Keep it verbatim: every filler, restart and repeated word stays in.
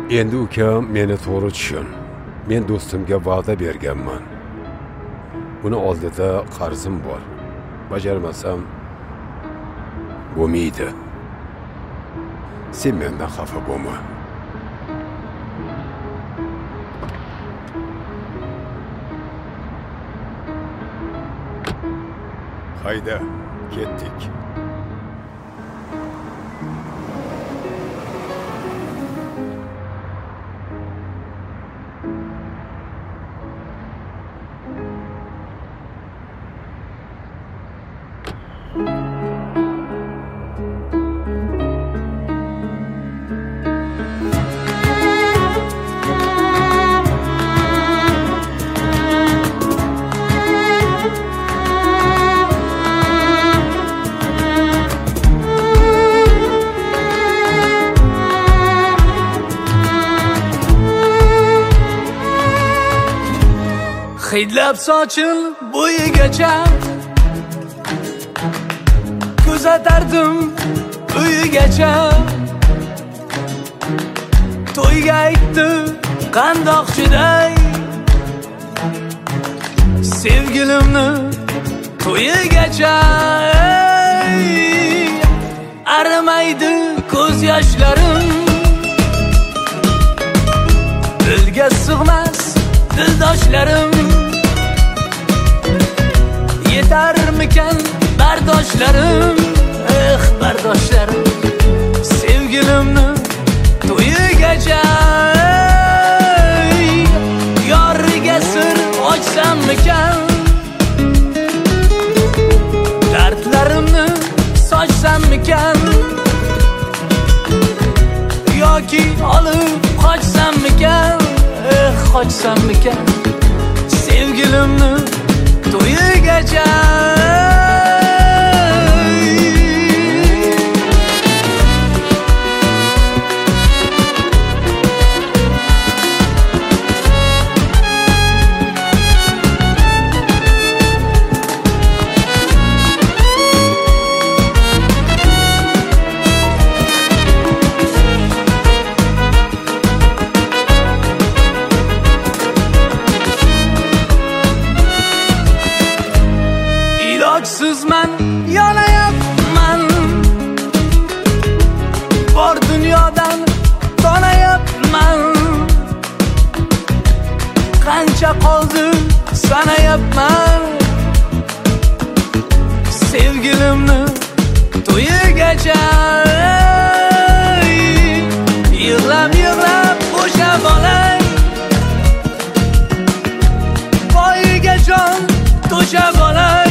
Endi ukam meni to'g'ri tushun. Men do'stimga va'da berganman. Uni oldida qarzim bor. Bajarmasam bo'lmaydi. Sen mendan xafa bo'lma. Hayda, ketdik. Hidlab sochil bo'yigacha kuzatardim uyigacha. To'yga aytdi qandoqchiday sevgilimni to'yigacha. Arimaydi ko'z yoshlarim, dilga sig'mas dildoshlarim. Yetarmikan bardoshlarim, eh bardoshlarim. Sevgilimni to'yigacha yoriga sir ochsammikan, dardlarimni sochsammikan, yoki olib qochsammikan, eh qochsammikan. Sevgilimni to'yigacha. Ilojsizman, yonayapman, bor dunyodan tonayapman. Qancha qoldi sanayapman, sevgilimni to'yigacha. Yig'lab yig'lab bo'shab olay, poyiga jon to'shab olay.